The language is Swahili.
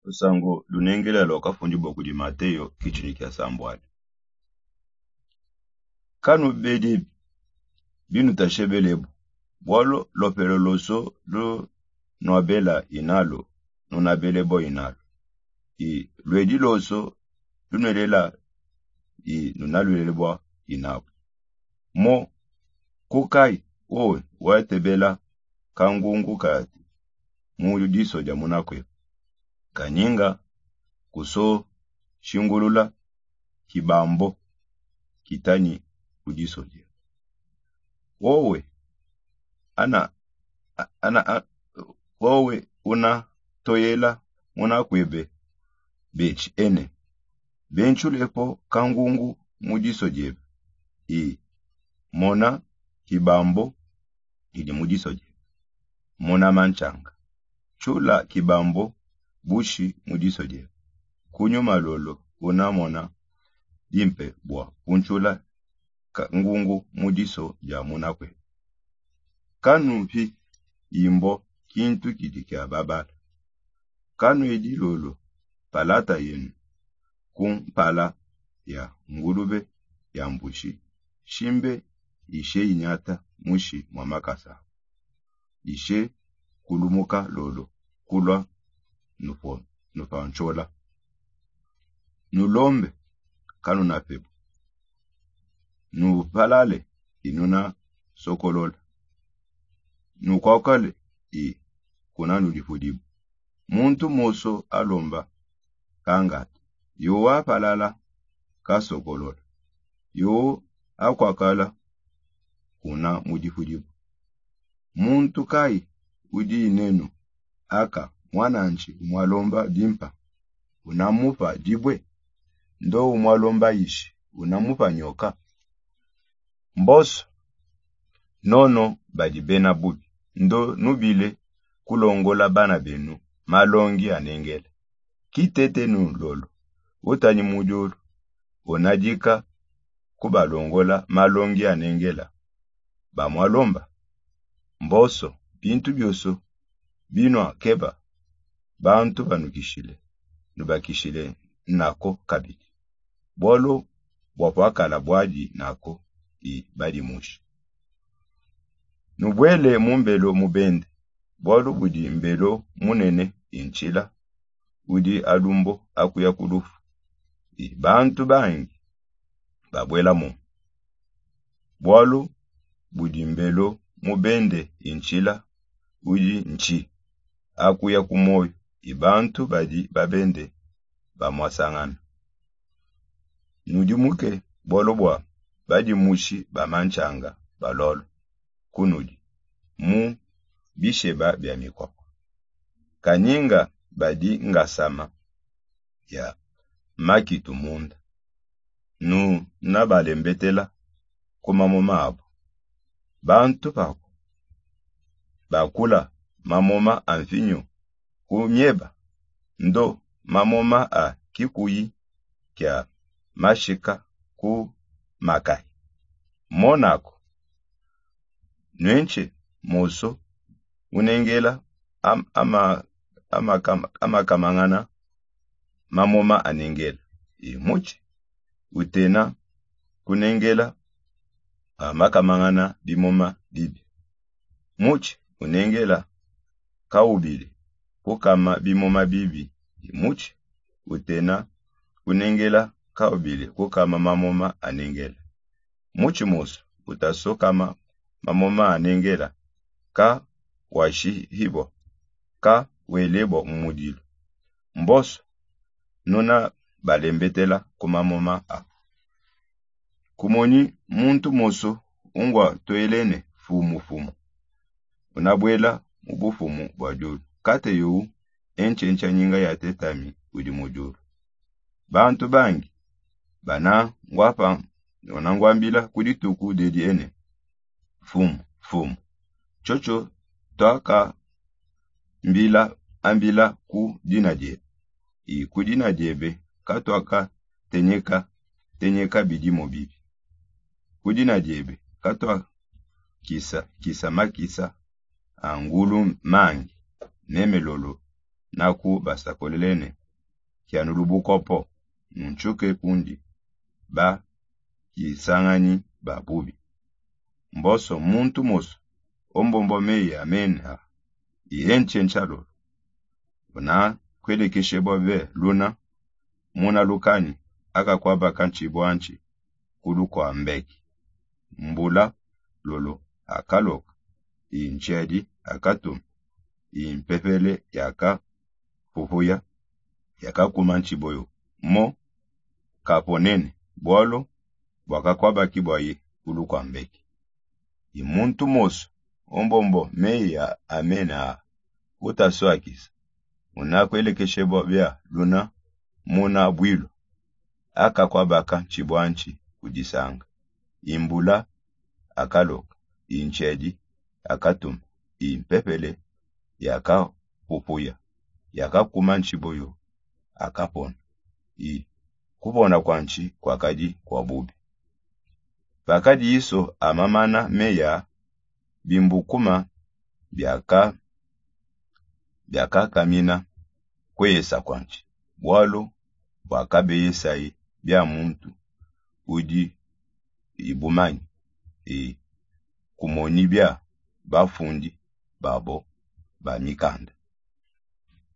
Lusango lunengela lokafunjibwa kuli Mateyo kichini kya sambwali. Kanu bedi binu tashebelebu. Bwalo lopelo loso lu nwabela inalo nunabelebo inalo. Lwedi loso lunwelela nunalwelebwa inalo. Mo kukai watebela kangungu kati diso ja munakwe. Kanyinga kuso shingulula kibambo kitani kudiso je. Wowe una toyela munakwebe bechi ene. Benchulepo kangungu mudiso jebe. Mona kibambo ili mudiso jebe. Mona manchanga. Chula kibambo bushi mudiso jebe. Kunyuma lolo unamona dimpe bwa unchula kangungu mudiso ja munakwe. Kanu pi imbo kintu kidikia babala. Kanu edi lolo palata yenu kumpala ya ngulube ya mbushi. Shimbe ishe inyata mushi mwamakasa. Ishe kulumuka lolo kulwa nufanchola. Nulombe kanu na pebu. Nupalale inuna sokolola. Nukwakale kuna nulifudibu. Muntu moso alomba kangati. Yo palala ka sokolola. Yo akwakala kuna mudifudibu. Muntu kai udi inenu aka mwananchi umwalomba dimpa. Unamupa dibwe. Ndo umwalomba ishi. Unamupa nyoka. Mboso nono badibena bubi. Ndo nubile kulongola bana benu malongi anengele. Kitete nu lolo. Utani mujuru. Onadika kubalongola malongi anengela. Ba mwalomba. Mboso bintu byoso binwa keba. Bantu banukishile. Nubakishile nako kabili. Bolo wapwakala bwaji nako badi mushi. Nubwele mumbelo mubende. Bolo budi mbelo munene inchila. Udi alumbo akuya kulufu. Bantu bangi babwela mu. Bolo budi mbelo mubende inchila. Udi nchi akuya kumoyo. Bantu badi babende bamwasangana. Nudimuke bolo bwa badi mushi bamanchanga balolo kunudi mu bisheba bya mikwako. Kanyinga badi ngasama ya makitu munda. Nabalembetela kumamoma abo. Bantu pako bakula mamoma amfinyo kunyeba. Ndo mamoma kikuyi kya mashika ku makai. Monako nwenche moso unengela ama kamangana mamoma anengela. Muchi utena kunengela makamangana bimoma bibi. Muchi unengela kaubili kukama bimoma bibi. Muchi utena kunengela kaubili kukama mamoma anengela. Muchi moso utasokama mamoma anengela ka washi hibo ka welebo mudilo. Mboso nuna balembetela kumamoma kumoni muntu moso ungwa toelene fumu. Unabwela mubufumu bwajuru. Kate yu enche nyinga ya tetami udi mujuru. Bantu bangi bana ngwapa onangwambila kudituku dedi ene. Fumu. Chocho toaka ambila ku dina jebe. Ku dina jebe katoaka tenyeka bidimo bibi. Ku dina jebe katoaka kisa makisa angulu mangi nemelolo naku basakolelene kianulubukopo nunchuke kundi ba kisangani babubi. Mboso muntu moso ombombo mei amena ihenchenchalo na kwelekeshe bobe luna muna lukani aka kwaba kanchibwanchi kulu kwa mbeki. Mbula lolo akaloka inchedi akatum impepele yaka pupuya yaka kumanchi boyo mo kaponene bwalo wakakwaba kibwaye kulu kwa mbeki. Imuntu moso ombombo meya amena utaswakisa unakwelekeshe bobya luna muna bwilo aka kwabaka chibwanchi kudisanga. Imbula akaloka inchedi akatum impepele yaka pupuya yaka kumanchi boyo akapona. Kubona kwanchi kwa kadi kwa bubi. Bakadi iso amamana meya bimbukuma byaka kamina kweyesa kwanchi. Walo wakabe yesai bya muntu udi ibumanyi kumoni bya bafundi babo ba mikanda.